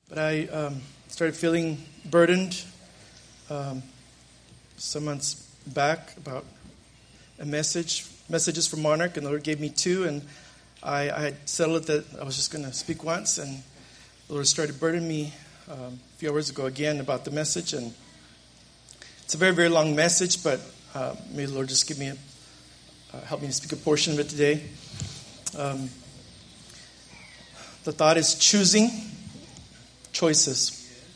But I started feeling burdened some months back about messages from Monarch, and the Lord gave me two, and I had settled that I was just going to speak once, and the Lord started burdening me a few hours ago again about the message, and it's a very, very long message, but may the Lord just help me to speak a portion of it today. The thought is choosing choices.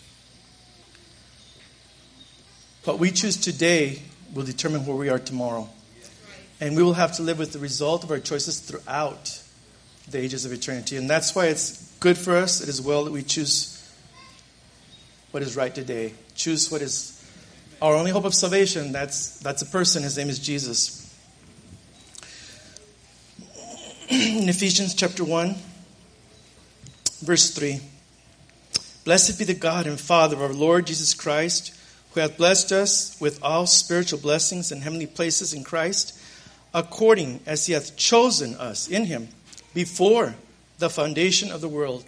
What we choose today will determine where we are tomorrow. And we will have to live with the result of our choices throughout the ages of eternity. And that's why it's good for us. It is well that we choose what is right today. Choose what is our only hope of salvation. That's a person. His name is Jesus. In Ephesians chapter 1, verse 3. Blessed be the God and Father of our Lord Jesus Christ, who hath blessed us with all spiritual blessings in heavenly places in Christ, according as he hath chosen us in him before the foundation of the world.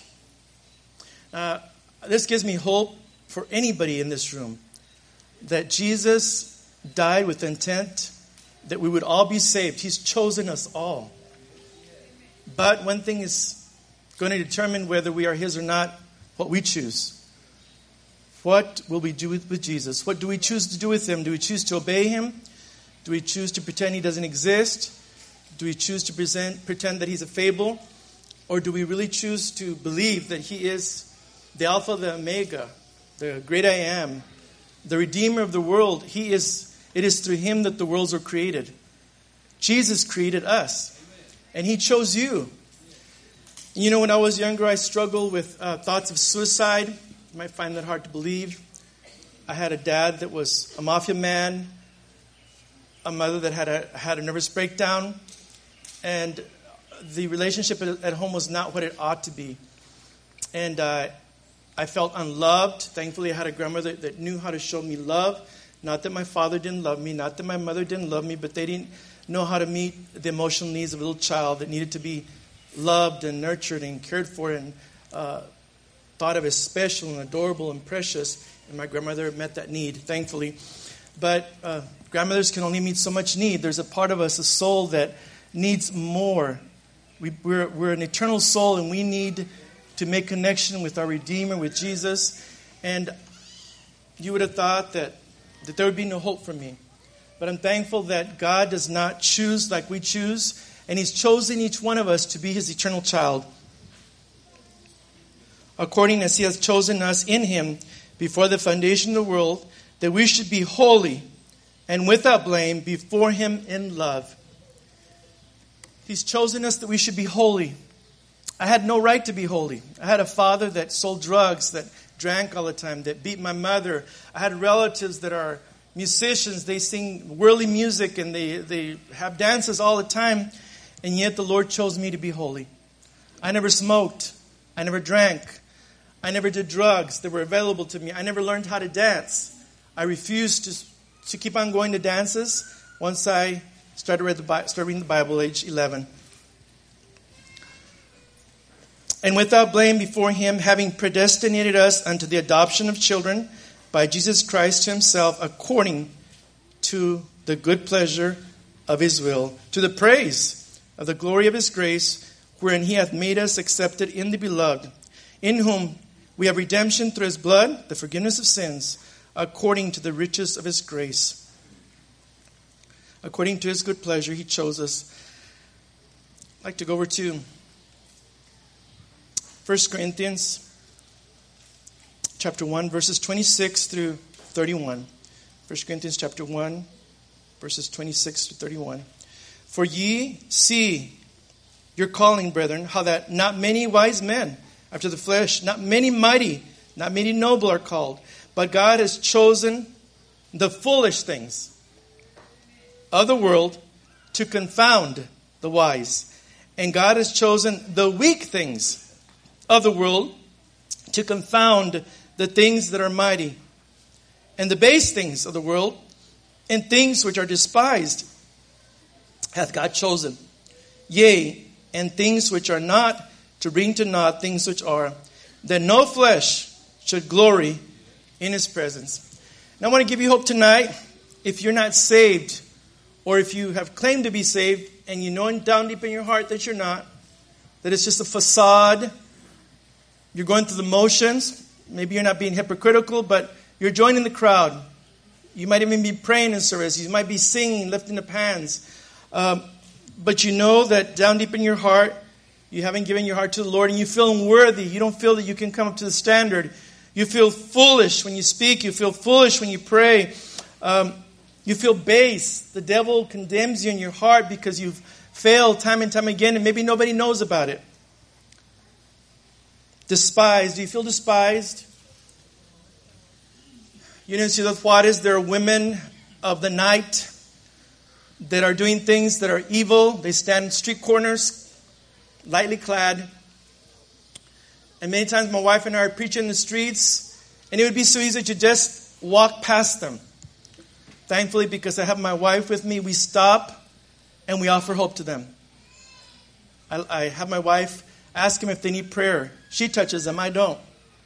This gives me hope for anybody in this room, that Jesus died with intent that we would all be saved. He's chosen us all. But one thing is going to determine whether we are his or not, what we choose. What will we do with Jesus? What do we choose to do with him? Do we choose to obey him? Do we choose to pretend he doesn't exist? Do we choose to pretend that he's a fable? Or do we really choose to believe that he is the Alpha, the Omega, the great I am, the Redeemer of the world? It is through him that the worlds were created. Jesus created us. And he chose you. You know, when I was younger, I struggled with thoughts of suicide. You might find that hard to believe. I had a dad that was a mafia man, a mother that had a nervous breakdown, and the relationship at home was not what it ought to be. And I felt unloved. Thankfully, I had a grandmother that knew how to show me love. Not that my father didn't love me, not that my mother didn't love me, but they didn't know how to meet the emotional needs of a little child that needed to be loved and nurtured and cared for and thought of as special and adorable and precious. And my grandmother met that need, thankfully. But grandmothers can only meet so much need. There's a part of us, a soul, that needs more. We're an eternal soul, and we need to make connection with our Redeemer, with Jesus. And you would have thought that there would be no hope for me. But I'm thankful that God does not choose like we choose, and he's chosen each one of us to be his eternal child, according as he has chosen us in him before the foundation of the world, that we should be holy and without blame before him in love. He's chosen us that we should be holy. I had no right to be holy. I had a father that sold drugs, that drank all the time, that beat my mother. I had relatives that are musicians. They sing worldly music and they have dances all the time. And yet the Lord chose me to be holy. I never smoked. I never drank. I never did drugs that were available to me. I never learned how to dance. I refused to keep on going to dances once I started reading the Bible age 11. And without blame before him, having predestinated us unto the adoption of children by Jesus Christ himself, according to the good pleasure of his will, to the praise of the glory of his grace, wherein he hath made us accepted in the beloved, in whom we have redemption through his blood, the forgiveness of sins, according to the riches of his grace. According to his good pleasure, he chose us. I'd like to go over to 1 Corinthians chapter 1, verses 26 through 31. 1 Corinthians chapter 1, verses 26 to 31. For ye see your calling, brethren, how that not many wise men after the flesh, not many mighty, not many noble are called, but God has chosen the foolish things of the world to confound the wise. And God has chosen the weak things of the world to confound the things that are mighty, and the base things of the world, and things which are despised, hath God chosen. Yea, and things which are not, to bring to naught things which are, that no flesh should glory in his presence. And I want to give you hope tonight. If you're not saved, or if you have claimed to be saved, and you know down deep in your heart that you're not, that it's just a facade, you're going through the motions, maybe you're not being hypocritical, but you're joining the crowd. You might even be praying in service. You might be singing, lifting up hands. But you know that down deep in your heart, you haven't given your heart to the Lord, and you feel unworthy. You don't feel that you can come up to the standard. You feel foolish when you speak. You feel foolish when you pray. You feel base. The devil condemns you in your heart because you've failed time and time again, and maybe nobody knows about it. Despised. Do you feel despised? You know, in Ciudad Juarez, there are women of the night that are doing things that are evil. They stand in street corners, lightly clad. And many times my wife and I are preaching in the streets, and it would be so easy to just walk past them. Thankfully, because I have my wife with me, we stop and we offer hope to them. I have my wife ask them if they need prayer. She touches them, I don't.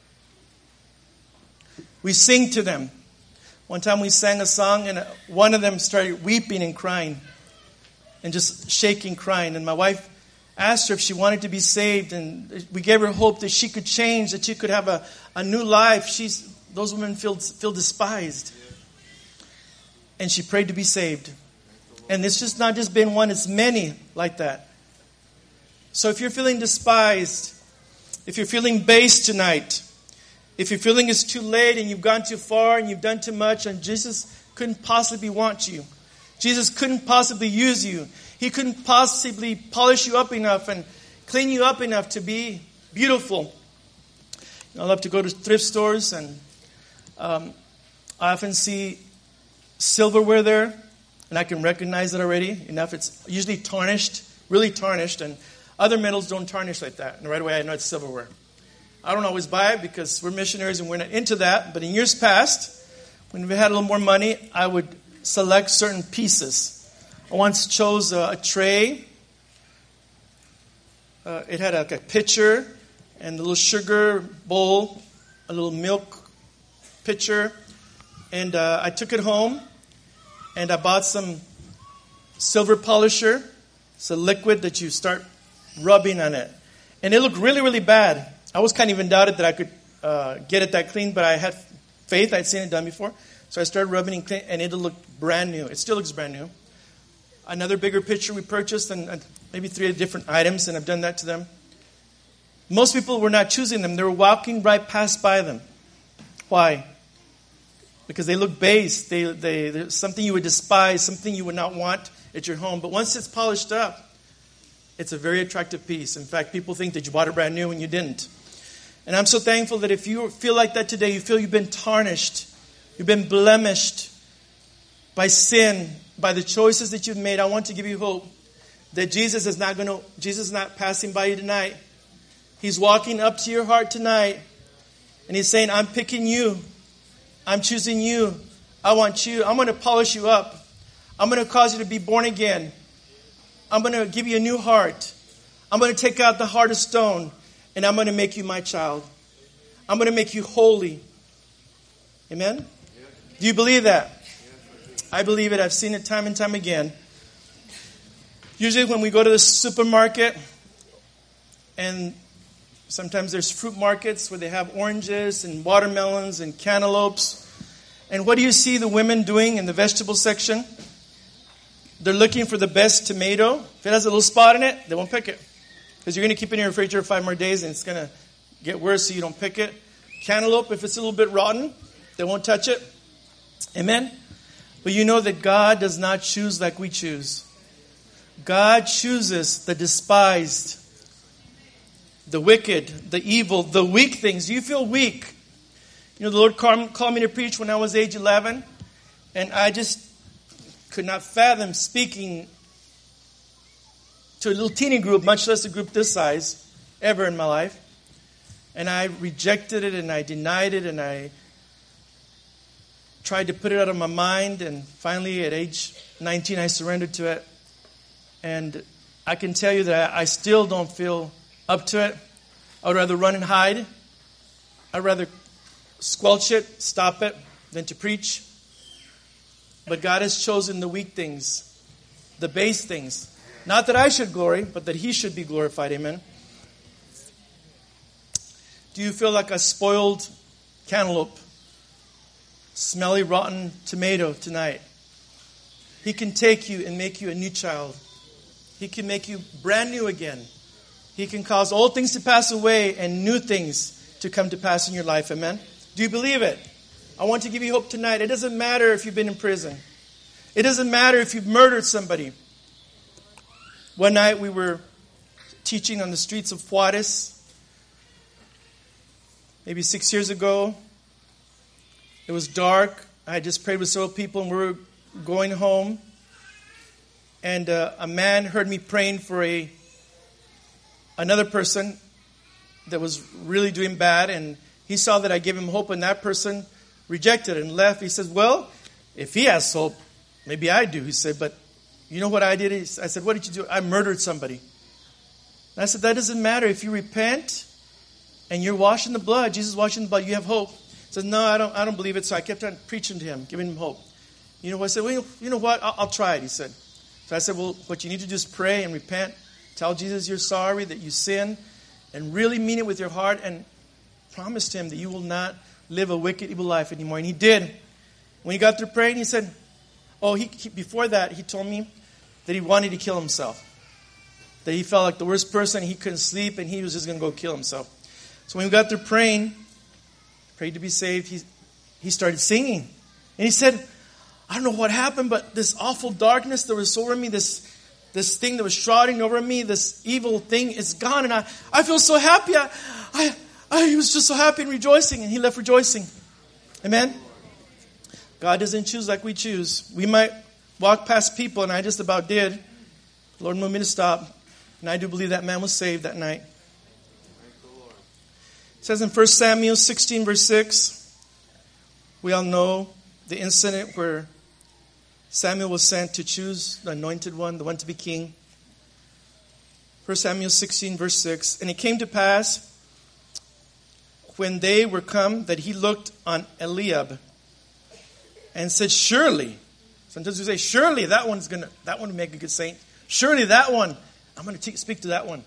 We sing to them. One time we sang a song, and one of them started weeping and crying and just shaking, crying. And my wife asked her if she wanted to be saved, and we gave her hope that she could change, that she could have a new life. Those women feel despised. And she prayed to be saved. And it's just not just been one, it's many like that. So if you're feeling despised, if you're feeling base tonight, if you're feeling it's too late and you've gone too far and you've done too much and Jesus couldn't possibly want you, Jesus couldn't possibly use you, He couldn't possibly polish you up enough and clean you up enough to be beautiful. I love to go to thrift stores, and I often see silverware there, and I can recognize it already enough. It's usually tarnished, really tarnished, and other metals don't tarnish like that. And right away I know it's silverware. I don't always buy it because we're missionaries and we're not into that. But in years past, when we had a little more money, I would select certain pieces. I once chose a tray. It had a pitcher and a little sugar bowl, a little milk pitcher. And I took it home and I bought some silver polisher. It's a liquid that you start rubbing on it. And it looked really, really bad. I was kind of even doubted that I could get it that clean, but I had faith. I'd seen it done before. So I started rubbing it clean, and it looked brand new. It still looks brand new. Another bigger pitcher we purchased, and maybe 3 different items, and I've done that to them. Most people were not choosing them. They were walking right past by them. Why? Because they look base. They're something you would despise, something you would not want at your home. But once it's polished up, it's a very attractive piece. In fact, people think that you bought it brand new and you didn't. And I'm so thankful that if you feel like that today, you feel you've been tarnished, you've been blemished by sin, by the choices that you've made, I want to give you hope that Jesus is not passing by you tonight. He's walking up to your heart tonight, and He's saying, I'm picking you. I'm choosing you. I want you. I'm going to polish you up. I'm going to cause you to be born again. I'm going to give you a new heart. I'm going to take out the heart of stone, and I'm going to make you my child. I'm going to make you holy. Amen? Do you believe that? I believe it. I've seen it time and time again. Usually when we go to the supermarket, and sometimes there's fruit markets where they have oranges and watermelons and cantaloupes. And what do you see the women doing in the vegetable section? They're looking for the best tomato. If it has a little spot in it, they won't pick it. Because you're going to keep it in your refrigerator 5 more days and it's going to get worse, so you don't pick it. Cantaloupe, if it's a little bit rotten, they won't touch it. Amen? But you know that God does not choose like we choose. God chooses the despised, the wicked, the evil, the weak things. You feel weak. You know, the Lord called me to preach when I was age 11. And I just could not fathom speaking to a little teeny group, much less a group this size, ever in my life. And I rejected it and I denied it and I tried to put it out of my mind. And finally, at age 19, I surrendered to it. And I can tell you that I still don't feel up to it. I would rather run and hide I'd rather squelch it, stop it, than to preach. But God has chosen the weak things, the base things. Not that I should glory, but that He should be glorified. Amen. Do you feel like a spoiled cantaloupe? Smelly, rotten tomato tonight? He can take you and make you a new child. He can make you brand new again. He can cause old things to pass away and new things to come to pass in your life. Amen? Do you believe it? I want to give you hope tonight. It doesn't matter if you've been in prison. It doesn't matter if you've murdered somebody. One night we were teaching on the streets of Juarez. Maybe 6 years ago. It was dark. I had just prayed with several people and we were going home. And a man heard me praying for another person that was really doing bad. And he saw that I gave him hope and that person rejected it and left. He says, well, if he has hope, maybe I do. He said, but you know what I did? I said, what did you do? I murdered somebody. And I said, that doesn't matter. If you repent and you're washing the blood, Jesus is washing the blood, you have hope. He says, no, I don't believe it. So I kept on preaching to him, giving him hope. You know what? I said, well, you know what? I'll try it, he said. So I said, well, what you need to do is pray and repent. Tell Jesus you're sorry, that you sin, and really mean it with your heart, and promise him that you will not live a wicked, evil life anymore. And he did. When he got through praying, he said, before that, he told me that he wanted to kill himself. That he felt like the worst person, he couldn't sleep, and he was just going to go kill himself. So when we got through praying, prayed to be saved, he started singing. And he said, I don't know what happened, but this awful darkness that was over me, this thing that was shrouding over me, this evil thing is gone. And I feel so happy. I was just so happy and rejoicing. And he left rejoicing. Amen? God doesn't choose like we choose. We might walk past people, and I just about did. The Lord moved me to stop. And I do believe that man was saved that night. It says in 1 Samuel 16, verse 6, we all know the incident where Samuel was sent to choose the anointed one, the one to be king. 1 Samuel 16, verse 6. And it came to pass, when they were come, that he looked on Eliab and said, surely, sometimes we say, surely that one will make a good saint. Surely that one, I'm going to speak to that one.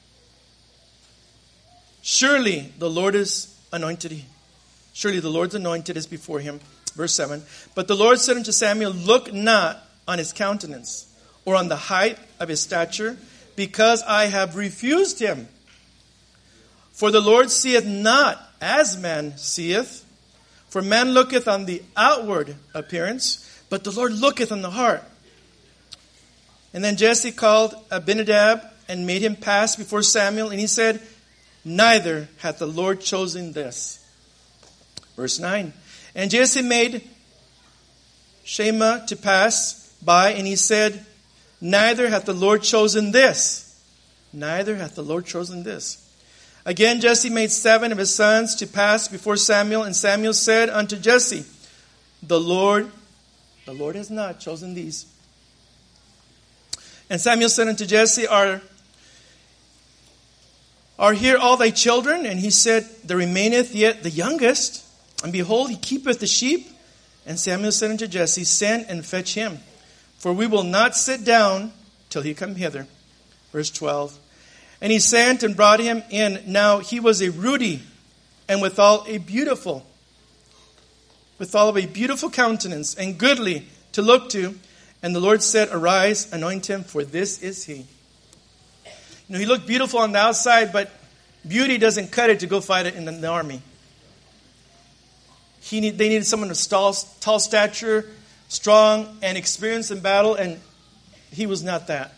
Surely the Lord is anointed. Surely the Lord's anointed is before him. Verse 7. But the Lord said unto Samuel, look not on his countenance, or on the height of his stature, because I have refused him. For the Lord seeth not as man seeth. For man looketh on the outward appearance, but the Lord looketh on the heart. And then Jesse called Abinadab and made him pass before Samuel, and he said, neither hath the Lord chosen this. Verse 9. And Jesse made Shammah to pass by, and he said, neither hath the Lord chosen this. Neither hath the Lord chosen this. Again Jesse made 7 of his sons to pass before Samuel, and Samuel said unto Jesse, the Lord has not chosen these. And Samuel said unto Jesse, Are here all thy children? And he said, there remaineth yet the youngest. And behold, he keepeth the sheep. And Samuel said unto Jesse, send and fetch him, for we will not sit down till he come hither. Verse 12. And he sent and brought him in. Now he was a ruddy, and withal of a beautiful countenance, and goodly to look to. And the Lord said, arise, anoint him, for this is he. You know, he looked beautiful on the outside, but beauty doesn't cut it to go fight it in the army. They needed someone of tall stature, strong, and experienced in battle, and he was not that.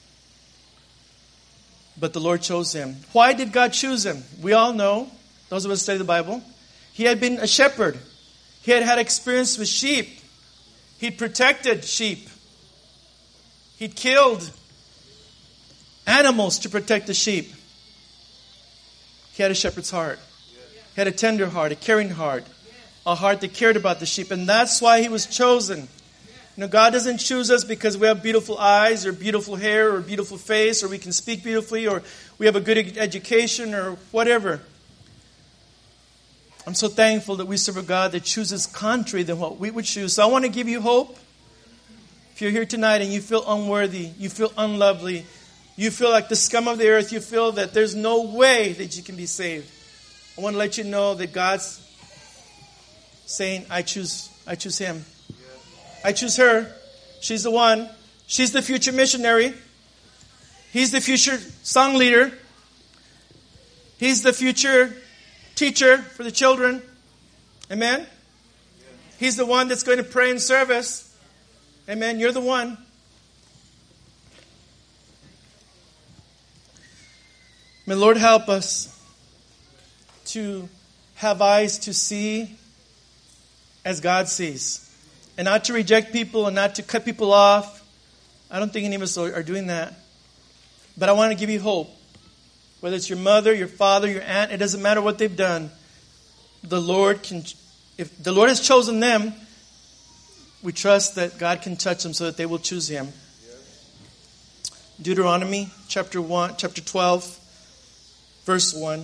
But the Lord chose him. Why did God choose him? We all know, those of us who study the Bible, he had been a shepherd. He had had experience with sheep. He'd protected sheep. He'd killed animals to protect the sheep. He had a shepherd's heart. He had a tender heart, a caring heart, a heart that cared about the sheep. And that's why he was chosen. You know, God doesn't choose us because we have beautiful eyes or beautiful hair or beautiful face or we can speak beautifully or we have a good education or whatever. I'm so thankful that we serve a God that chooses contrary than what we would choose. So I want to give you hope. If you're here tonight and you feel unworthy, you feel unlovely, you feel like the scum of the earth, you feel that there's no way that you can be saved, I want to let you know that God's saying, I choose him. I choose her. She's the one. She's the future missionary. He's the future song leader. He's the future teacher for the children. Amen? He's the one that's going to pray in service. Amen. You're the one. May the Lord help us to have eyes to see as God sees. And not to reject people and not to cut people off. I don't think any of us are doing that. But I want to give you hope. Whether it's your mother, your father, your aunt, it doesn't matter what they've done. The Lord can, if the Lord has chosen them, we trust that God can touch them so that they will choose Him. Deuteronomy chapter 12, verse 1.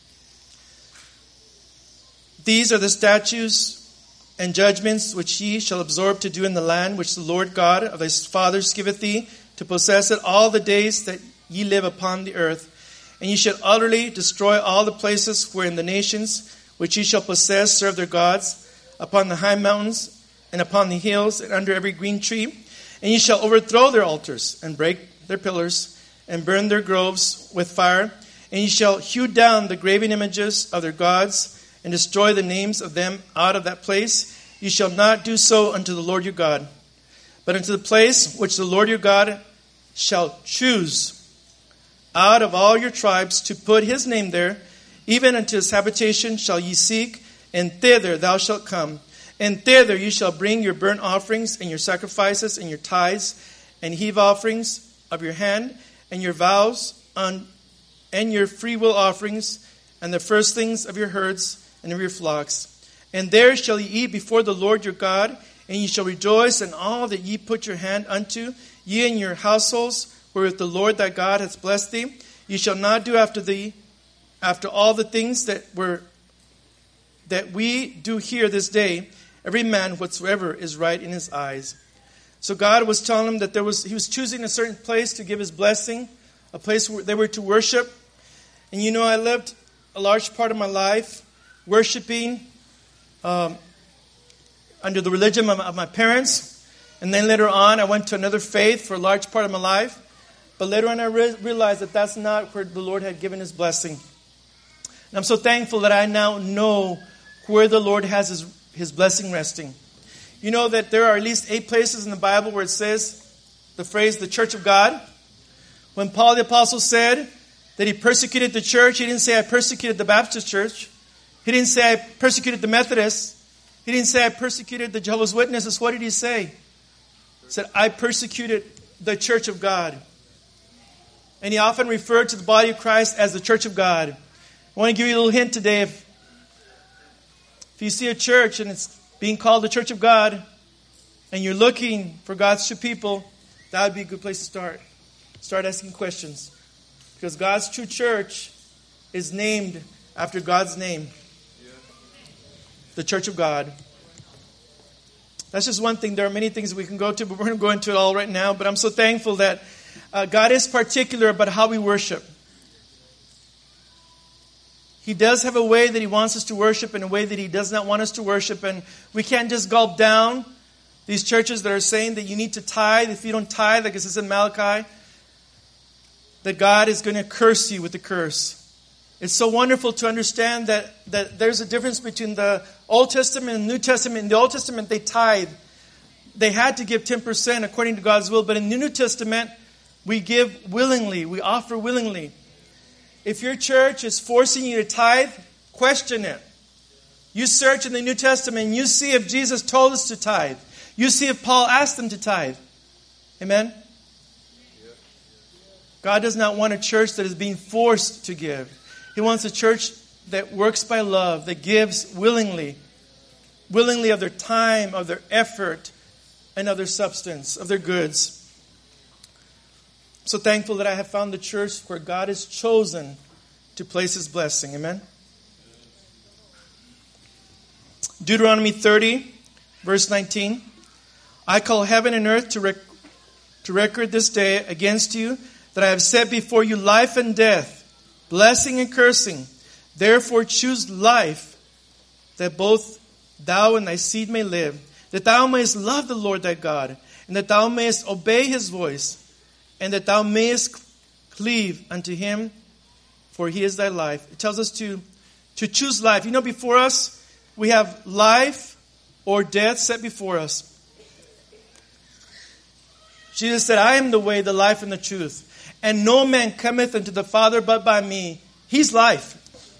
These are the statutes and judgments which ye shall absorb to do in the land which the Lord God of thy fathers giveth thee to possess it all the days that ye live upon the earth. And ye shall utterly destroy all the places wherein the nations which ye shall possess serve their gods, upon the high mountains and upon the hills and under every green tree. And ye shall overthrow their altars and break their pillars and burn their groves with fire. And ye shall hew down the graven images of their gods and destroy the names of them out of that place. You shall not do so unto the Lord your God, but unto the place which the Lord your God shall choose out of all your tribes to put His name there, even unto His habitation shall ye seek, and thither thou shalt come. And thither you shall bring your burnt offerings and your sacrifices and your tithes and heave offerings of your hand and your vows and your freewill offerings and the firstlings of your herds and of your flocks. And there shall ye eat before the Lord your God, and ye shall rejoice in all that ye put your hand unto, ye and your households, wherewith the Lord thy God hath blessed thee. Ye shall not do after all the things that we do here this day, every man whatsoever is right in his eyes. So God was telling him that he was choosing a certain place to give his blessing, a place where they were to worship. And you know, I lived a large part of my life worshiping under the religion of my parents. And then later on, I went to another faith for a large part of my life. But later on, I realized that that's not where the Lord had given His blessing. And I'm so thankful that I now know where the Lord has His blessing resting. You know that there are at least 8 places in the Bible where it says the phrase, the church of God. When Paul the Apostle said that he persecuted the church, he didn't say, I persecuted the Baptist church. He didn't say, I persecuted the Methodists. He didn't say, I persecuted the Jehovah's Witnesses. What did he say? He said, I persecuted the church of God. And he often referred to the body of Christ as the church of God. I want to give you a little hint today. If you see a church and it's being called the church of God, and you're looking for God's true people, that would be a good place to start. Start asking questions. Because God's true church is named after God's name. The church of God. That's just one thing. There are many things we can go to, but we're going to go into it all right now. But I'm so thankful that God is particular about how we worship. He does have a way that He wants us to worship and a way that He does not want us to worship. And we can't just gulp down these churches that are saying that you need to tithe. If you don't tithe, like it says in Malachi, that God is going to curse you with the curse. It's so wonderful to understand that there's a difference between the Old Testament and the New Testament. In the Old Testament, they tithe. They had to give 10% according to God's will. But in the New Testament, we give willingly. We offer willingly. If your church is forcing you to tithe, question it. You search in the New Testament and you see if Jesus told us to tithe. You see if Paul asked them to tithe. Amen? God does not want a church that is being forced to give. He wants a church that works by love, that gives willingly of their time, of their effort, and of their substance, of their goods. I'm so thankful that I have found the church where God has chosen to place His blessing. Amen? Deuteronomy 30, verse 19. I call heaven and earth to record this day against you, that I have set before you life and death, blessing and cursing. Therefore choose life, that both thou and thy seed may live, that thou mayest love the Lord thy God, and that thou mayest obey his voice, and that thou mayest cleave unto him, for he is thy life. It tells us to choose life. You know, before us, we have life or death set before us. Jesus said, I am the way, the life, and the truth. And no man cometh unto the Father but by me. He's life.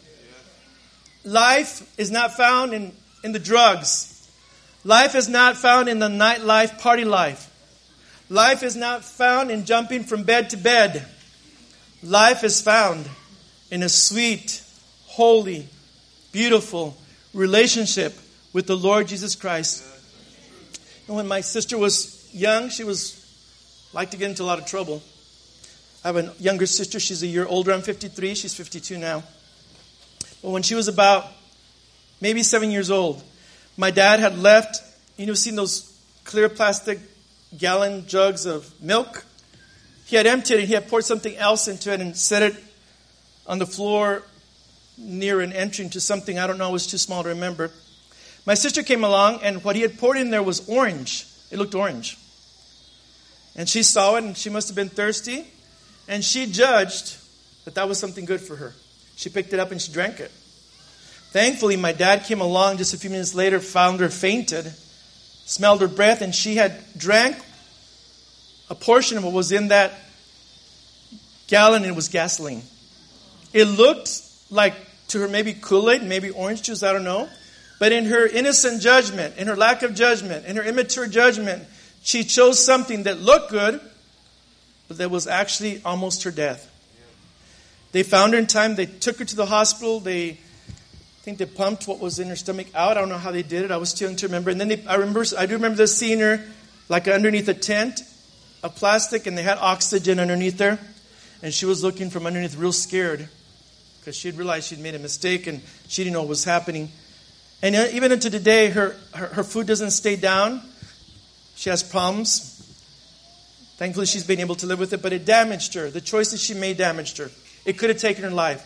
Life is not found in the drugs. Life is not found in the nightlife, party life. Life is not found in jumping from bed to bed. Life is found in a sweet, holy, beautiful relationship with the Lord Jesus Christ. And when my sister was young, she liked to get into a lot of trouble. I have a younger sister. She's a year older. I'm 53. She's 52 now. But when she was about maybe 7 years old, my dad had left. Seen those clear plastic gallon jugs of milk? He had emptied it. He had poured something else into it and set it on the floor near an entry to something, I don't know, it was too small to remember. My sister came along, and what he had poured in there was orange. It looked orange. And she saw it, and she must have been thirsty. And she judged that was something good for her. She picked it up and she drank it. Thankfully, my dad came along just a few minutes later, found her fainted, smelled her breath, and she had drank a portion of what was in that gallon, and it was gasoline. It looked like to her maybe Kool-Aid, maybe orange juice, I don't know. But in her innocent judgment, in her lack of judgment, in her immature judgment, she chose something that looked good, but that was actually almost her death. They found her in time. They took her to the hospital. I think they pumped what was in her stomach out. I don't know how they did it. I was too young to remember. And then I do remember seeing her like underneath a tent of plastic, and they had oxygen underneath her. And she was looking from underneath real scared because she had realized she'd made a mistake and she didn't know what was happening. And even into today, her food doesn't stay down. She has problems. Thankfully, she's been able to live with it, but it damaged her. The choices she made damaged her. It could have taken her life.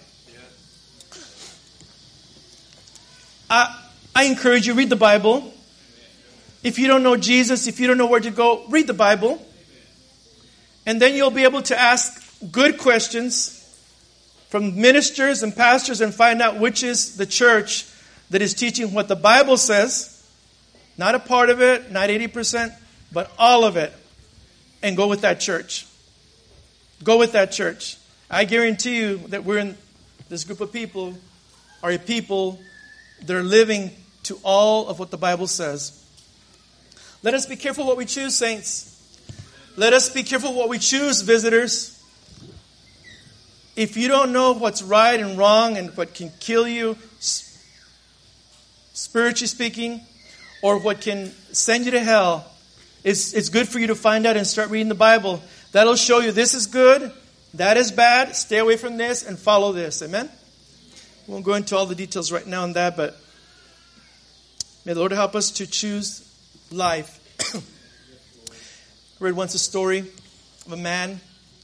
I encourage you, read the Bible. If you don't know Jesus, if you don't know where to go, read the Bible. And then you'll be able to ask good questions from ministers and pastors and find out which is the church that is teaching what the Bible says. Not a part of it, not 80%, but all of it. And go with that church. Go with that church. I guarantee you that we're in this group of people are a people that are living to all of what the Bible says. Let us be careful what we choose, saints. Let us be careful what we choose, visitors. If you don't know what's right and wrong and what can kill you, spiritually speaking, or what can send you to hell, it's good for you to find out and start reading the Bible. That'll show you this is good, that is bad, stay away from this, and follow this. Amen? We won't go into all the details right now on that, but may the Lord help us to choose life. I read once a story of a man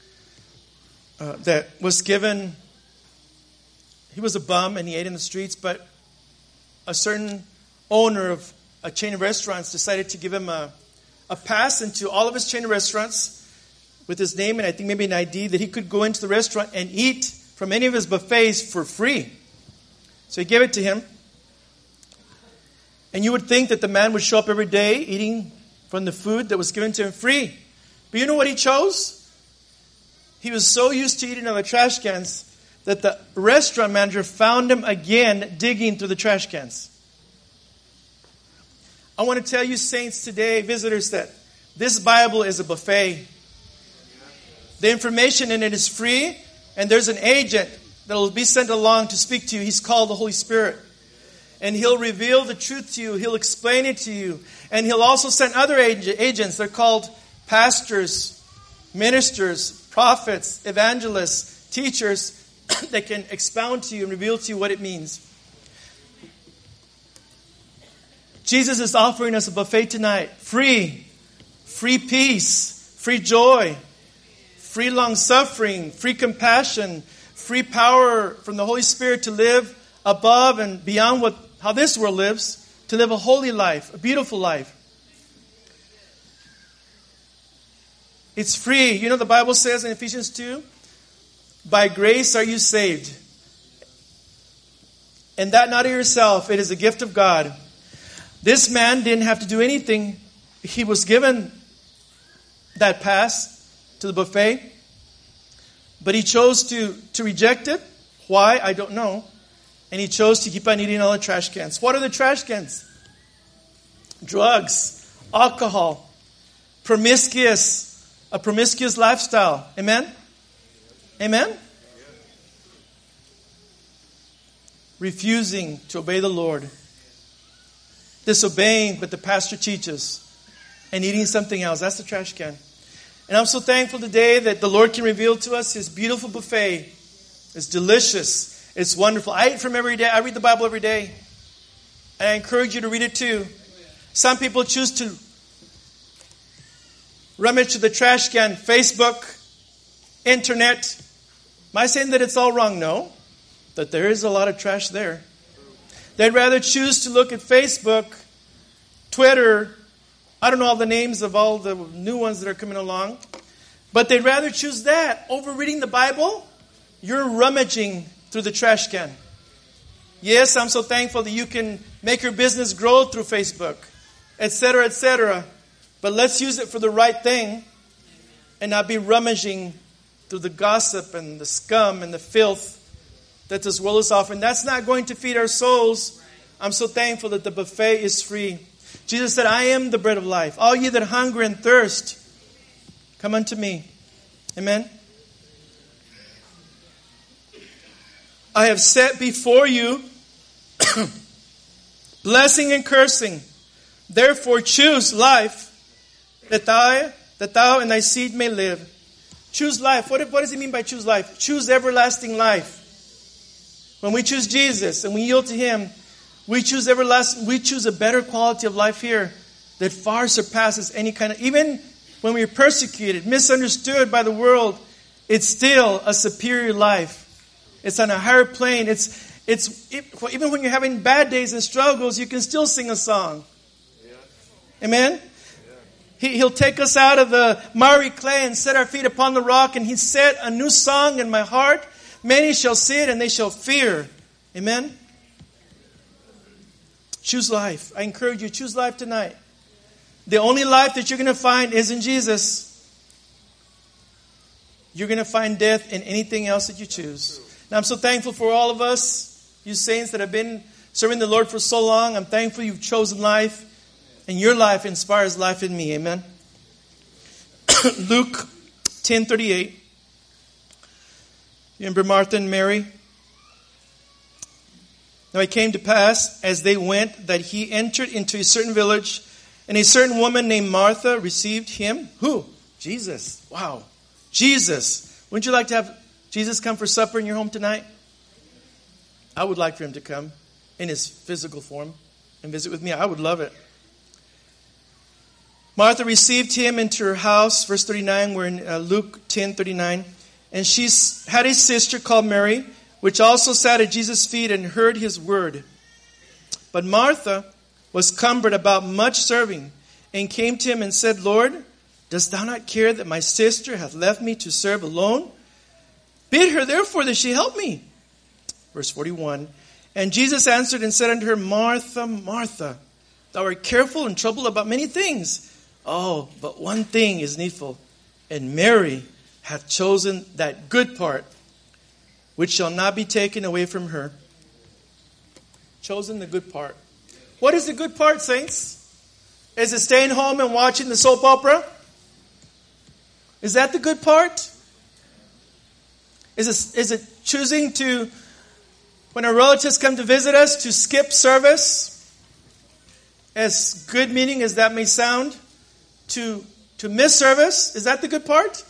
that was given, he was a bum and he ate in the streets, but a certain owner of a chain of restaurants decided to give him a pass into all of his chain of restaurants with his name and I think maybe an ID that he could go into the restaurant and eat from any of his buffets for free. So he gave it to him. And you would think that the man would show up every day eating from the food that was given to him free. But you know what he chose? He was so used to eating out of the trash cans that the restaurant manager found him again digging through the trash cans. I want to tell you, saints, today, visitors, that this Bible is a buffet. The information in it is free, and there's an agent that will be sent along to speak to you. He's called the Holy Spirit. And he'll reveal the truth to you. He'll explain it to you. And he'll also send other agents. They're called pastors, ministers, prophets, evangelists, teachers that can expound to you and reveal to you what it means. Jesus is offering us a buffet tonight. Free peace, free joy, free long-suffering, free compassion, free power from the Holy Spirit to live above and beyond how this world lives, to live a holy life, a beautiful life. It's free. You know, the Bible says in Ephesians 2, by grace are you saved. And that not of yourself, it is a gift of God. This man didn't have to do anything. He was given that pass to the buffet. But he chose to reject it. Why? I don't know. And he chose to keep on eating all the trash cans. What are the trash cans? Drugs, alcohol, a promiscuous lifestyle. Amen? Amen? Refusing to obey the Lord. Disobeying what the pastor teaches. And eating something else. That's the trash can. And I'm so thankful today that the Lord can reveal to us His beautiful buffet. It's delicious. It's wonderful. I eat from every day. I read the Bible every day. And I encourage you to read it too. Some people choose to rummage to the trash can, Facebook, internet. Am I saying that it's all wrong? No. But there is a lot of trash there. They'd rather choose to look at Facebook, Twitter. I don't know all the names of all the new ones that are coming along. But they'd rather choose that over reading the Bible. You're rummaging through the trash can. Yes, I'm so thankful that you can make your business grow through Facebook, etc., etc. But let's use it for the right thing and not be rummaging through the gossip and the scum and the filth that this world is offering. That's not going to feed our souls. I'm so thankful that the buffet is free. Jesus said, I am the bread of life. All ye that hunger and thirst, come unto me. Amen. I have set before you blessing and cursing. Therefore choose life, that thou and thy seed may live. Choose life. What does he mean by choose life? Choose everlasting life. When we choose Jesus and we yield to Him, we choose everlasting. We choose a better quality of life here that far surpasses any kind of. Even when we're persecuted, misunderstood by the world, it's still a superior life. It's on a higher plane. Even when you're having bad days and struggles, you can still sing a song. Yeah. Amen? Yeah. He'll take us out of the miry clay and set our feet upon the rock, and He set a new song in my heart. Many shall see it and they shall fear. Amen? Choose life. I encourage you, choose life tonight. The only life that you're going to find is in Jesus. You're going to find death in anything else that you choose. Now, I'm so thankful for all of us, you saints that have been serving the Lord for so long. I'm thankful you've chosen life, and your life inspires life in me. Amen? Luke 10:38. You remember Martha and Mary? Now it came to pass, as they went, that He entered into a certain village, and a certain woman named Martha received Him. Who? Jesus. Wow. Jesus. Wouldn't you like to have Jesus come for supper in your home tonight? I would like for Him to come in His physical form and visit with me. I would love it. Martha received Him into her house. Verse 39, we're in Luke 10:39. And she had a sister called Mary, which also sat at Jesus' feet and heard His word. But Martha was cumbered about much serving, and came to Him and said, Lord, dost thou not care that my sister hath left me to serve alone? Bid her therefore that she help me. Verse 41. And Jesus answered and said unto her, Martha, Martha, thou art careful and troubled about many things. Oh, but one thing is needful, and Mary hath chosen that good part, which shall not be taken away from her. Chosen the good part. What is the good part, saints? Is it staying home and watching the soap opera? Is that the good part? Is it choosing to, when our relatives come to visit us, to skip service? As good meaning as that may sound, to miss service? Is that the good part?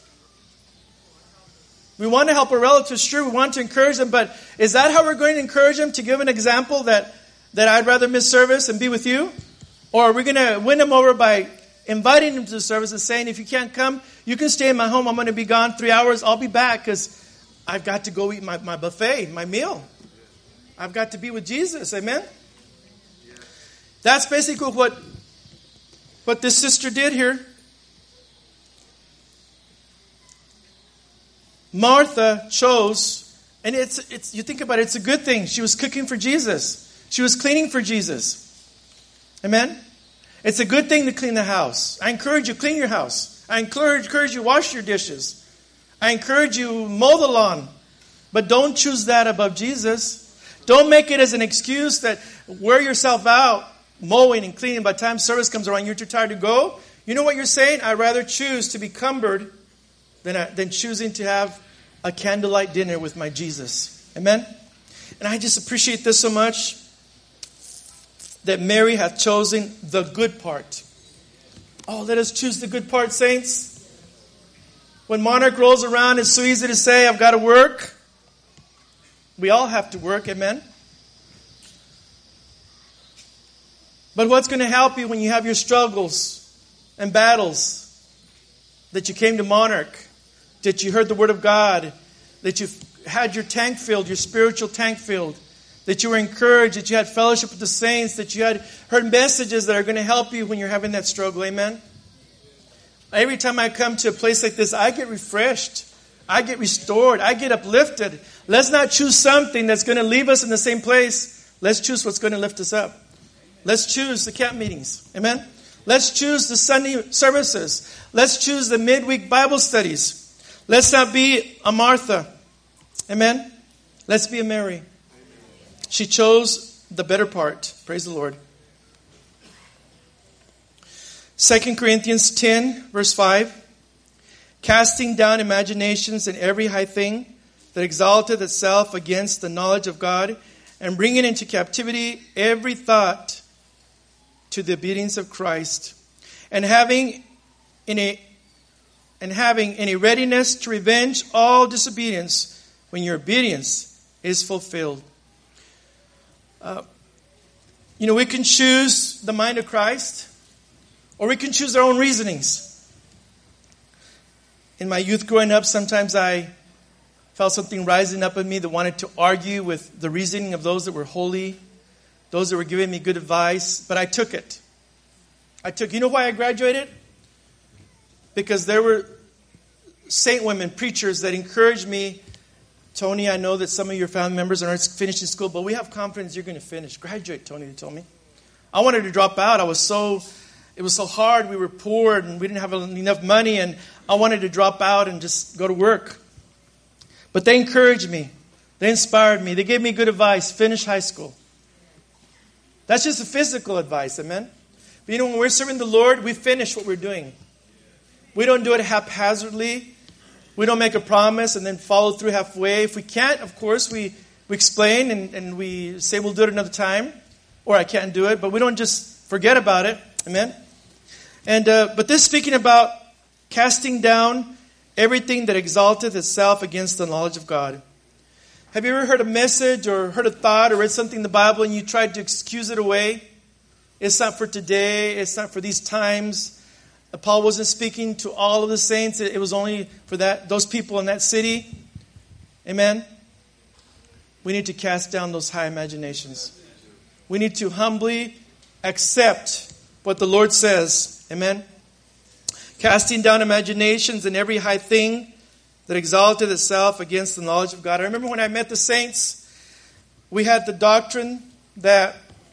We want to help our relatives, sure, we want to encourage them, but is that how we're going to encourage them? To give an example that I'd rather miss service and be with you? Or are we going to win them over by inviting them to the service and saying, if you can't come, you can stay in my home. I'm going to be gone 3 hours. I'll be back because I've got to go eat my buffet, my meal. I've got to be with Jesus. Amen? That's basically what this sister did here. Martha chose, and it's you think about it, it's a good thing. She was cooking for Jesus. She was cleaning for Jesus. Amen? It's a good thing to clean the house. I encourage you, clean your house. I encourage you, wash your dishes. I encourage you, mow the lawn. But don't choose that above Jesus. Don't make it as an excuse that wear yourself out mowing and cleaning. By the time service comes around, you're too tired to go. You know what you're saying? I'd rather choose to be cumbered than choosing to have a candlelight dinner with my Jesus. Amen? And I just appreciate this so much, that Mary hath chosen the good part. Oh, let us choose the good part, saints. When Monarch rolls around, it's so easy to say, I've got to work. We all have to work, amen? But what's going to help you when you have your struggles and battles? That you came to Monarch, that you heard the Word of God, that you had your tank filled, your spiritual tank filled, that you were encouraged, that you had fellowship with the saints, that you had heard messages that are going to help you when you're having that struggle, amen? Every time I come to a place like this, I get refreshed. I get restored. I get uplifted. Let's not choose something that's going to leave us in the same place. Let's choose what's going to lift us up. Let's choose the camp meetings. Amen? Let's choose the Sunday services. Let's choose the midweek Bible studies. Let's not be a Martha. Amen? Let's be a Mary. She chose the better part. Praise the Lord. 2 Corinthians 10, verse 5. Casting down imaginations and every high thing that exalteth itself against the knowledge of God, and bringing into captivity every thought to the obedience of Christ, and having in a readiness to revenge all disobedience when your obedience is fulfilled. We can choose the mind of Christ, or we can choose our own reasonings. In my youth growing up, sometimes I felt something rising up in me that wanted to argue with the reasoning of those that were holy, those that were giving me good advice, but I took it. You know why I graduated? Because there were saint women, preachers that encouraged me. Tony, I know that some of your family members aren't finishing school, but we have confidence you're going to finish. Graduate, Tony, they told me. I wanted to drop out. It was so hard. We were poor and we didn't have enough money, and I wanted to drop out and just go to work. But they encouraged me. They inspired me. They gave me good advice. Finish high school. That's just a physical advice, amen? But when we're serving the Lord, we finish what we're doing. We don't do it haphazardly. We don't make a promise and then follow through halfway. If we can't, of course, we explain and we say we'll do it another time. Or I can't do it. But we don't just forget about it. Amen? And but this speaking about casting down everything that exalteth itself against the knowledge of God. Have you ever heard a message or heard a thought or read something in the Bible and you tried to excuse it away? It's not for today. It's not for these times. Paul wasn't speaking to all of the saints. It was only for those people in that city. Amen? We need to cast down those high imaginations. We need to humbly accept what the Lord says. Amen? Casting down imaginations and every high thing that exalted itself against the knowledge of God. I remember when I met the saints, we had the doctrine that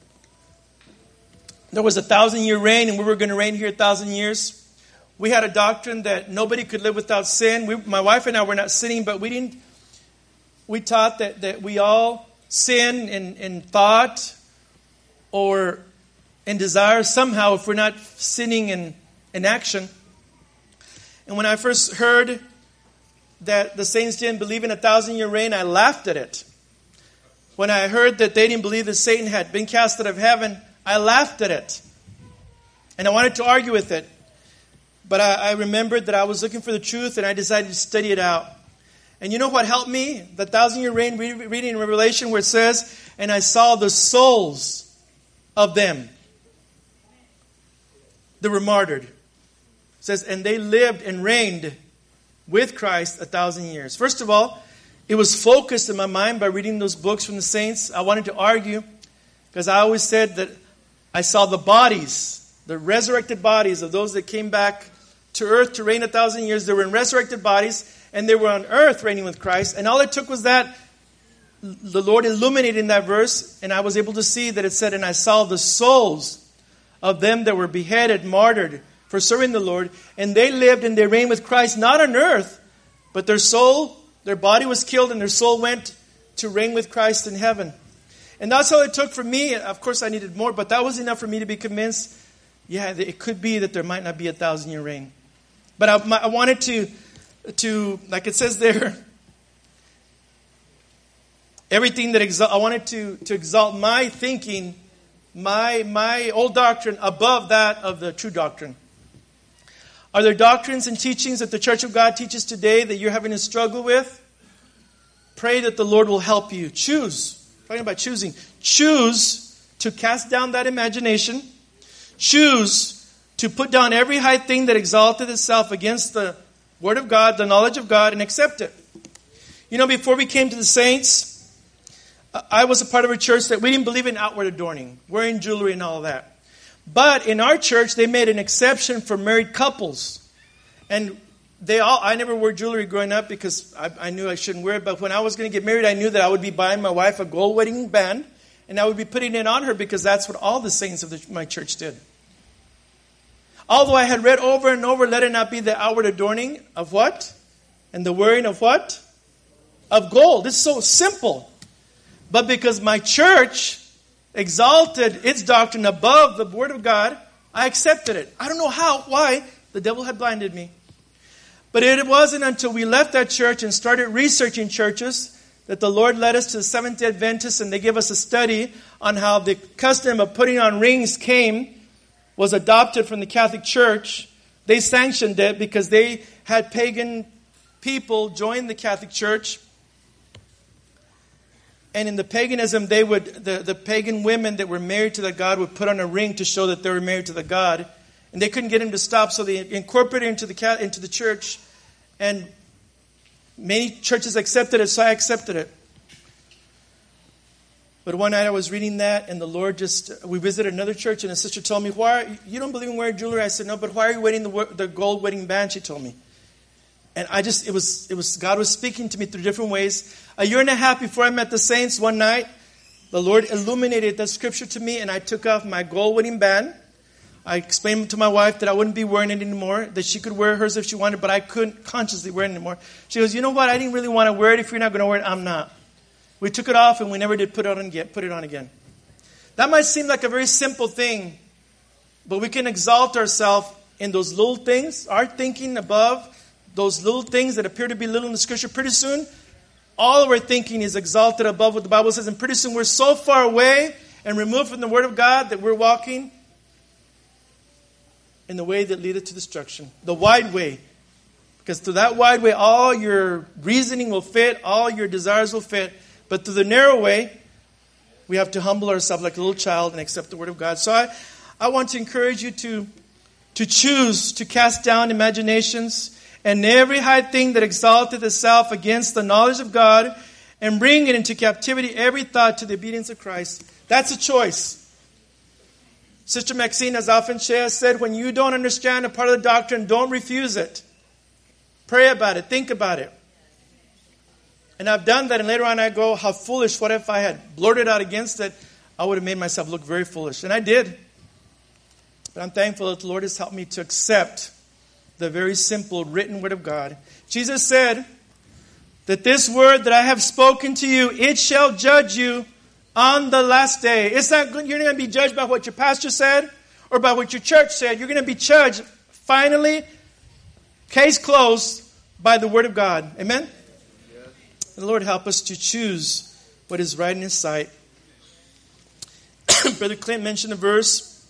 there was 1,000-year reign and we were going to reign here 1,000 years. We had a doctrine that nobody could live without sin. My wife and I were not sinning, but we taught that we all sin in thought or in desire somehow if we're not sinning in action. And when I first heard that the saints didn't believe in 1,000-year reign, I laughed at it. When I heard that they didn't believe that Satan had been cast out of heaven, I laughed at it. And I wanted to argue with it. But I remembered that I was looking for the truth and I decided to study it out. And you know what helped me? The 1,000-year reign, reading in Revelation where it says, and I saw the souls of them that were martyred. It says, and they lived and reigned with Christ 1,000 years. First of all, it was focused in my mind by reading those books from the saints. I wanted to argue because I always said that I saw the bodies, the resurrected bodies of those that came back to earth to reign 1,000 years. They were in resurrected bodies and they were on earth reigning with Christ. And all it took was that the Lord illuminated in that verse, and I was able to see that it said, and I saw the souls of them that were beheaded, martyred for serving the Lord, and they lived and they reigned with Christ, not on earth, but their soul, their body was killed and their soul went to reign with Christ in heaven. And that's all it took for me. Of course, I needed more, but that was enough for me to be convinced, yeah, it could be that there might not be a 1,000-year reign. But I wanted to, like it says there, everything that I wanted to exalt my thinking, my old doctrine above that of the true doctrine. Are there doctrines and teachings that the Church of God teaches today that you're having to struggle with? Pray that the Lord will help you. Choose. Talking about choosing. Choose to cast down that imagination. Choose to put down every high thing that exalted itself against the Word of God, the knowledge of God, and accept it. You know, before we came to the saints, I was a part of a church that we didn't believe in outward adorning, wearing jewelry and all that. But in our church, they made an exception for married couples. And I never wore jewelry growing up because I knew I shouldn't wear it. But when I was going to get married, I knew that I would be buying my wife a gold wedding band. And I would be putting it on her because that's what all the saints of my church did. Although I had read over and over, let it not be the outward adorning of what? And the wearing of what? Of gold. It's so simple. But because my church exalted its doctrine above the Word of God, I accepted it. I don't know why. The devil had blinded me. But it wasn't until we left that church and started researching churches that the Lord led us to the Seventh-day Adventists, and they gave us a study on how the custom of putting on rings was adopted from the Catholic Church. They sanctioned it because they had pagan people join the Catholic Church. And in the paganism, the pagan women that were married to the god would put on a ring to show that they were married to the god. And they couldn't get him to stop, so they incorporated it into the church. And many churches accepted it, so I accepted it. But one night I was reading that, and the Lord we visited another church, and a sister told me, you don't believe in wearing jewelry? I said, no, but why are you wearing the gold wedding band? She told me. And it was God was speaking to me through different ways. A year and a half before I met the saints, one night, the Lord illuminated that scripture to me, and I took off my gold wedding band. I explained to my wife that I wouldn't be wearing it anymore, that she could wear hers if she wanted, but I couldn't consciously wear it anymore. She goes, you know what? I didn't really want to wear it. If you're not going to wear it, I'm not. We took it off, and we never did put it on again. That might seem like a very simple thing, but we can exalt ourselves in those little things, our thinking above those little things that appear to be little in the scripture. Pretty soon, all of our thinking is exalted above what the Bible says, and pretty soon we're so far away and removed from the Word of God that we're walking in the way that leadeth to destruction. The wide way. Because through that wide way, all your reasoning will fit, all your desires will fit. But through the narrow way, we have to humble ourselves like a little child and accept the Word of God. So I want to encourage you to choose to cast down imaginations and every high thing that exalteth itself against the knowledge of God, and bring it into captivity every thought to the obedience of Christ. That's a choice. Sister Maxine has often said, when you don't understand a part of the doctrine, don't refuse it. Pray about it. Think about it. And I've done that, and later on I go, how foolish. What if I had blurted out against it? I would have made myself look very foolish. And I did. But I'm thankful that the Lord has helped me to accept the very simple written Word of God. Jesus said that this word that I have spoken to you, it shall judge you on the last day. It's not good. You're not going to be judged by what your pastor said or by what your church said. You're going to be judged, finally, case closed, by the Word of God. Amen? Yes. The Lord help us to choose what is right in His sight. Brother Clint mentioned a verse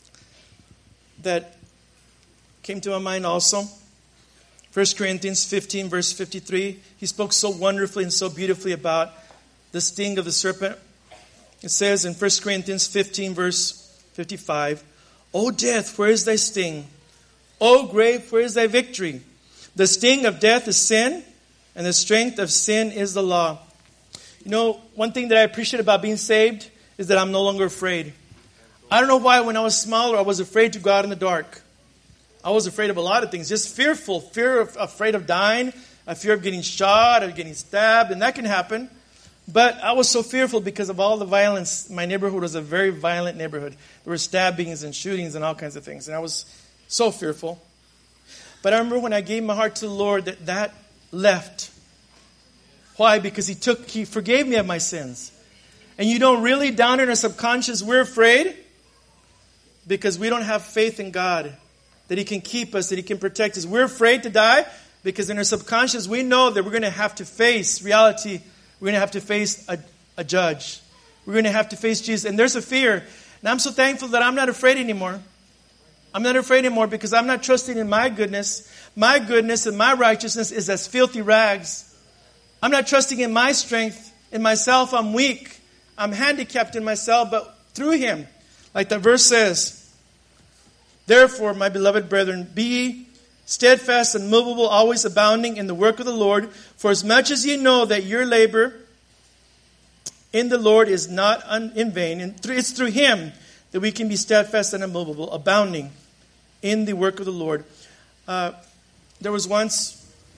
that came to my mind also. 1 Corinthians 15, verse 53. He spoke so wonderfully and so beautifully about the sting of the serpent. It says in 1 Corinthians 15, verse 55, O death, where is thy sting? O grave, where is thy victory? The sting of death is sin, and the strength of sin is the law. You know, one thing that I appreciate about being saved is that I'm no longer afraid. I don't know why when I was smaller, I was afraid to go out in the dark. I was afraid of a lot of things, just fearful, afraid of dying, a fear of getting shot, of getting stabbed, and that can happen. But I was so fearful because of all the violence. My neighborhood was a very violent neighborhood. There were stabbings and shootings and all kinds of things, and I was so fearful. But I remember when I gave my heart to the Lord, that left. Why? Because He forgave me of my sins. And you don't really, down in our subconscious, we're afraid because we don't have faith in God, that He can keep us, that He can protect us. We're afraid to die because in our subconscious we know that we're going to have to face reality. We're going to have to face a judge. We're going to have to face Jesus. And there's a fear. And I'm so thankful that I'm not afraid anymore. I'm not afraid anymore because I'm not trusting in my goodness. My goodness and my righteousness is as filthy rags. I'm not trusting in my strength. In myself, I'm weak. I'm handicapped in myself, but through Him. Like the verse says, therefore, my beloved brethren, be ye steadfast and immovable, always abounding in the work of the Lord. For as much as ye know that your labor in the Lord is not in vain, and it's through Him that we can be steadfast and immovable, abounding in the work of the Lord. There was once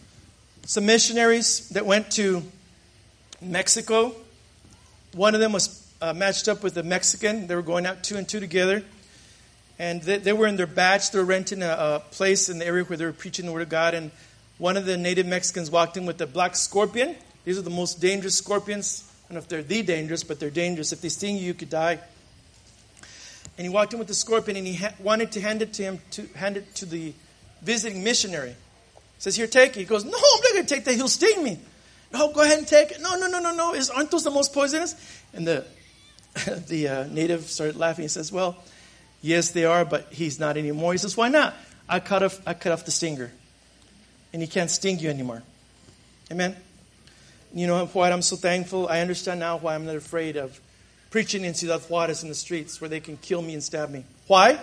some missionaries that went to Mexico. One of them was matched up with a Mexican. They were going out 2 and 2 together. And they were in their batch. They were renting a place in the area where they were preaching the Word of God. And one of the native Mexicans walked in with a black scorpion. These are the most dangerous scorpions. I don't know if they're the dangerous, but they're dangerous. If they sting you, you could die. And he walked in with the scorpion, and he wanted to hand it to the visiting missionary. He says, here, take it. He goes, no, I'm not going to take that. He'll sting me. No, go ahead and take it. No. Aren't those the most poisonous? And the native started laughing. He says, well, yes, they are, but he's not anymore. He says, why not? I cut off the stinger. And he can't sting you anymore. Amen? You know what? I'm so thankful. I understand now why I'm not afraid of preaching in Ciudad Juarez in the streets where they can kill me and stab me. Why?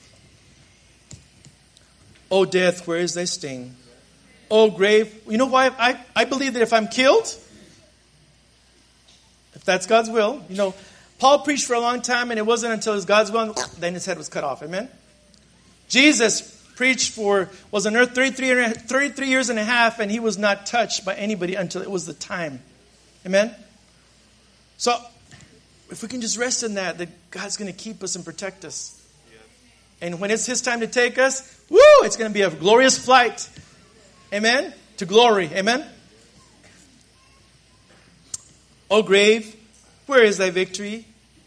O death, where is thy sting? O grave. You know why? I believe that if I'm killed, if that's God's will, you know, Paul preached for a long time, and it wasn't until it was God's will, then his head was cut off. Amen? Jesus preached was on earth 33 years and a half, and he was not touched by anybody until it was the time. Amen? So, if we can just rest in that God's going to keep us and protect us. And when it's His time to take us, woo, it's going to be a glorious flight. Amen? To glory. Amen? O grave, where is thy victory?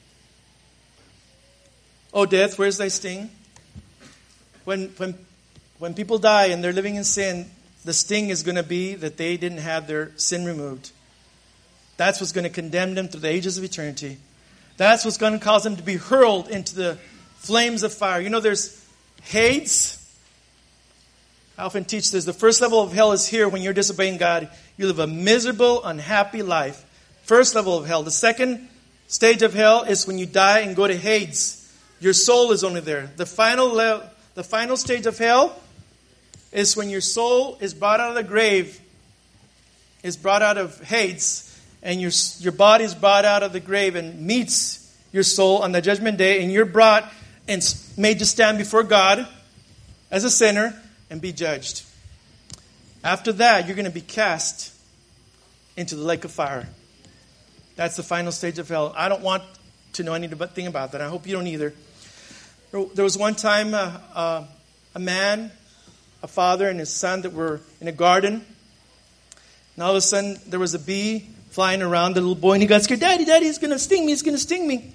O death, where is thy sting? When people die and they're living in sin, the sting is going to be that they didn't have their sin removed. That's what's going to condemn them through the ages of eternity. That's what's going to cause them to be hurled into the flames of fire. You know, there's Hades. I often teach this. The first level of hell is here when you're disobeying God. You live a miserable, unhappy life. First level of hell. The second stage of hell is when you die and go to Hades. Your soul is only there. The final stage of hell is when your soul is brought out of the grave, is brought out of Hades, and your body is brought out of the grave and meets your soul on the judgment day, and you're brought and made to stand before God as a sinner and be judged. After that, you're going to be cast into the lake of fire. That's the final stage of hell. I don't want to know anything about that. I hope you don't either. There was one time a man, a father, and his son that were in a garden. And all of a sudden, there was a bee flying around the little boy, and he got scared. Daddy, he's going to sting me. He's going to sting me.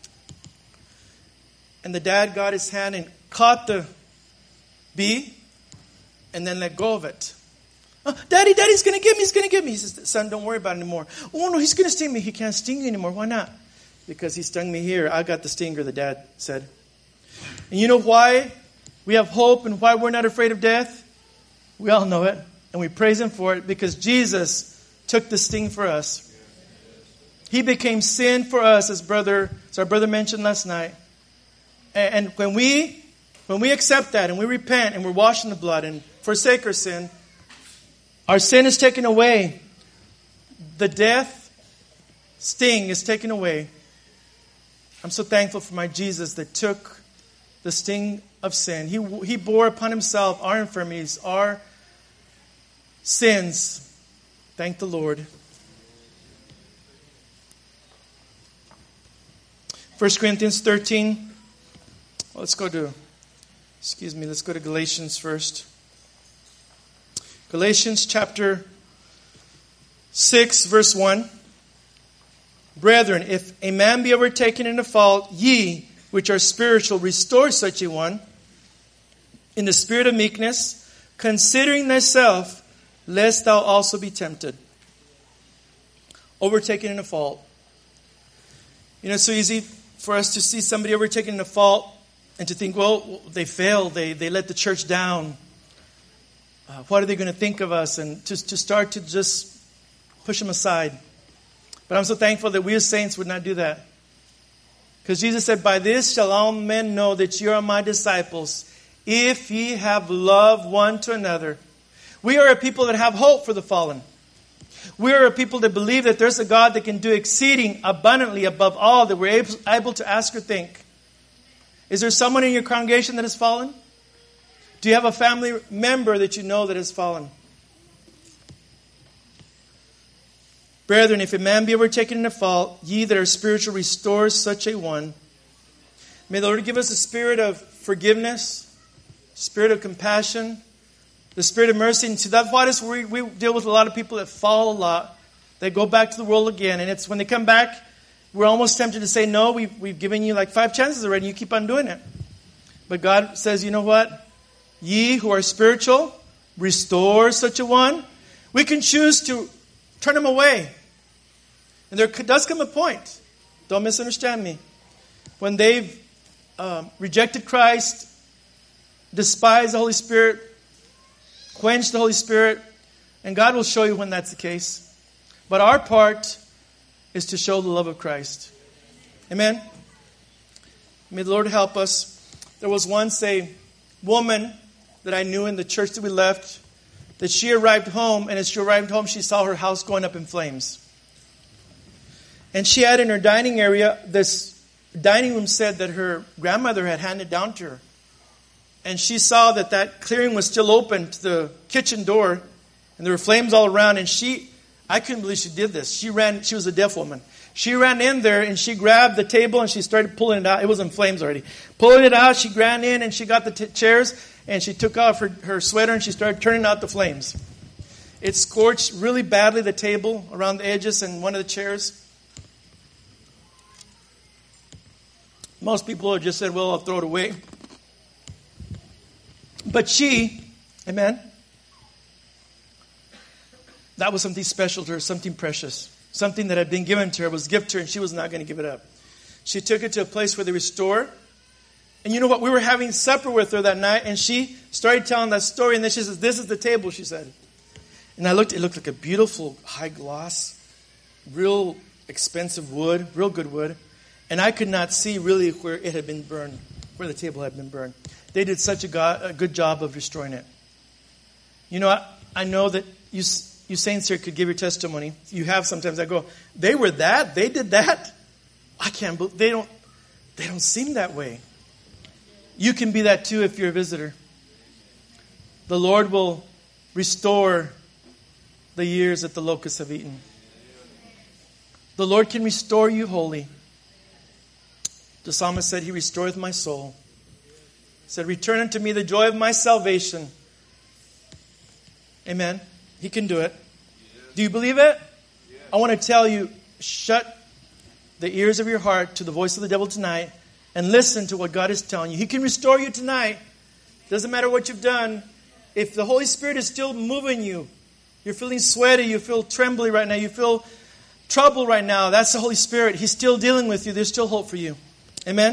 And the dad got his hand and caught the bee and then let go of it. Daddy's going to get me. He's going to get me. He says, son, don't worry about it anymore. Oh, no, he's going to sting me. He can't sting you anymore. Why not? Because he stung me here. I got the stinger, the dad said. And you know why we have hope and why we're not afraid of death? We all know it. And we praise Him for it because Jesus took the sting for us. He became sin for us, as our brother mentioned last night. And when we accept that and we repent and we're washed in the blood and forsake our sin is taken away. The death sting is taken away. I'm so thankful for my Jesus that took the sting of sin. He bore upon himself our infirmities, our sins. Thank the Lord. 1 Corinthians 13. Let's go to Galatians first. Galatians chapter 6, verse 1. Brethren, if a man be overtaken in a fault, ye, which are spiritual, restore such a one in the spirit of meekness, considering thyself, lest thou also be tempted. Overtaken in a fault. You know, it's so easy for us to see somebody overtaken in a fault and to think, well, they failed, they let the church down. What are they going to think of us? And to start to just push them aside. But I'm so thankful that we as saints would not do that. Because Jesus said, by this shall all men know that you are my disciples, if ye have love one to another. We are a people that have hope for the fallen. We are a people that believe that there's a God that can do exceeding abundantly above all that we're able to ask or think. Is there someone in your congregation that has fallen? Do you have a family member that you know that has fallen? Brethren, if a man be overtaken in a fault, ye that are spiritual, restore such a one. May the Lord give us a spirit of forgiveness, spirit of compassion, the spirit of mercy. And see, that's why we deal with a lot of people that fall a lot. They go back to the world again. And it's when they come back, we're almost tempted to say, no, we've given you like 5 chances already. You keep on doing it. But God says, you know what? Ye who are spiritual, restore such a one. We can choose to turn them away. And there does come a point, don't misunderstand me, when they've rejected Christ, despised the Holy Spirit, quenched the Holy Spirit, and God will show you when that's the case. But our part is to show the love of Christ. Amen? May the Lord help us. There was once a woman that I knew in the church that we left, that she arrived home, and as she arrived home, she saw her house going up in flames. And she had in her dining area, this dining room set that her grandmother had handed down to her. And she saw that clearing was still open to the kitchen door, and there were flames all around, and I couldn't believe she did this. She was a deaf woman. She ran in there and she grabbed the table and she started pulling it out. It was in flames already. Pulling it out, she ran in and she got the chairs and she took off her sweater and she started turning out the flames. It scorched really badly the table around the edges and one of the chairs. Most people have just said, well, I'll throw it away. But she, amen, that was something special to her, something precious. Something that had been given to her was given to her, and she was not going to give it up. She took it to a place where they restore. And you know what? We were having supper with her that night, and she started telling that story, and then she says, this is the table, she said. And it looked like a beautiful high gloss, real expensive wood, real good wood. And I could not see really where it had been burned, where the table had been burned. They did such a good job of restoring it. You know, I know that you saints here could give your testimony. You have sometimes. I go, they were that? They did that? I can't believe, they don't seem that way. You can be that too if you're a visitor. The Lord will restore the years that the locusts have eaten. The Lord can restore you wholly. The psalmist said, He restoreth my soul. He said, return unto me the joy of my salvation. Amen. He can do it. Do you believe it? I want to tell you, shut the ears of your heart to the voice of the devil tonight and listen to what God is telling you. He can restore you tonight. Doesn't matter what you've done. If the Holy Spirit is still moving you, you're feeling sweaty, you feel trembly right now, you feel trouble right now, that's the Holy Spirit. He's still dealing with you. There's still hope for you. Amen?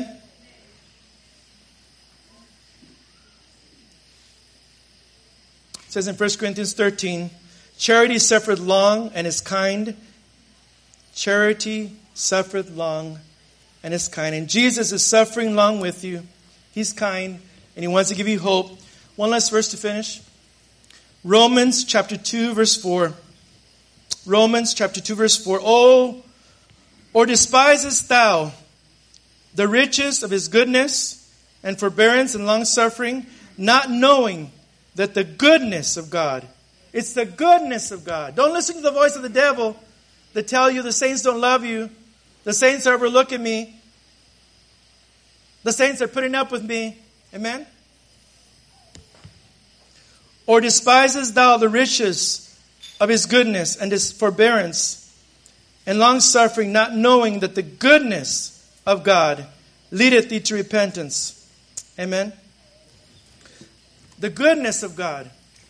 It says in 1 Corinthians 13, charity suffereth long and is kind. Charity suffereth long and is kind. And Jesus is suffering long with you. He's kind, and He wants to give you hope. One last verse to finish. Romans chapter 2, verse 4. Romans chapter 2, verse 4. Oh, or despisest thou the riches of His goodness and forbearance and long-suffering, not knowing that the goodness of God, it's the goodness of God. Don't listen to the voice of the devil that tell you the saints don't love you. The saints are overlooking me. The saints are putting up with me. Amen? Or despisest thou the riches of His goodness and His forbearance and long-suffering, not knowing that the goodness of God leadeth thee to repentance. Amen? The goodness of God.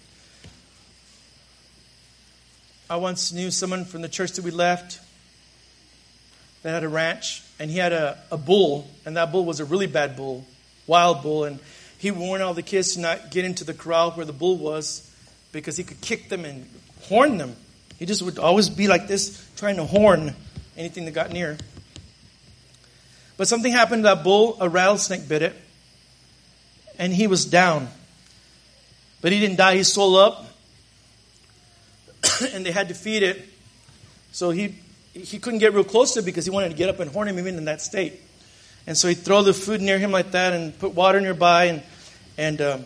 I once knew someone from the church that we left that had a ranch, and he had a bull, and that bull was a really bad bull, wild bull, and he warned all the kids to not get into the corral where the bull was because he could kick them and horn them. He just would always be like this, trying to horn anything that got near. But something happened to that bull. A rattlesnake bit it, and he was down. But he didn't die. He swelled up, and they had to feed it. So he couldn't get real close to it because he wanted to get up and horn him even in that state. And so he'd throw the food near him like that and put water nearby. And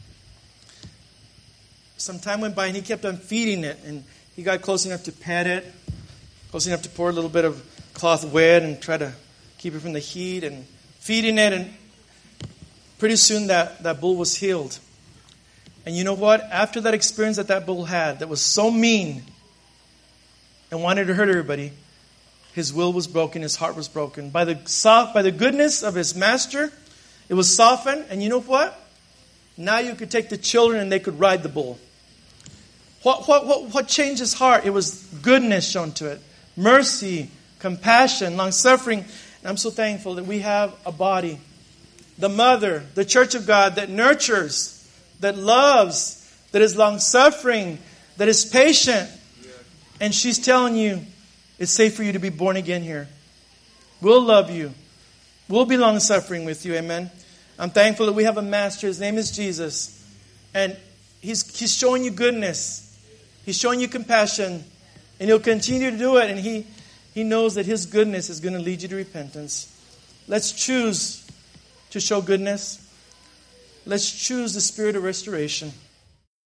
some time went by, and he kept on feeding it. And he got close enough to pet it, close enough to pour a little bit of cloth wet and try to keep it from the heat and feeding it. And pretty soon that bull was healed. And you know what? After that experience that bull had that was so mean and wanted to hurt everybody, his will was broken, his heart was broken. By the goodness of his master, it was softened. And you know what? Now you could take the children and they could ride the bull. What changed his heart? It was goodness shown to it. Mercy, compassion, long-suffering. And I'm so thankful that we have a body, the mother, the church of God that nurtures, that loves, that is long-suffering, that is patient. And she's telling you, it's safe for you to be born again here. We'll love you. We'll be long-suffering with you. Amen. I'm thankful that we have a master. His name is Jesus. And he's showing you goodness. He's showing you compassion. And He'll continue to do it. And He knows that His goodness is going to lead you to repentance. Let's choose to show goodness. Let's choose the spirit of restoration.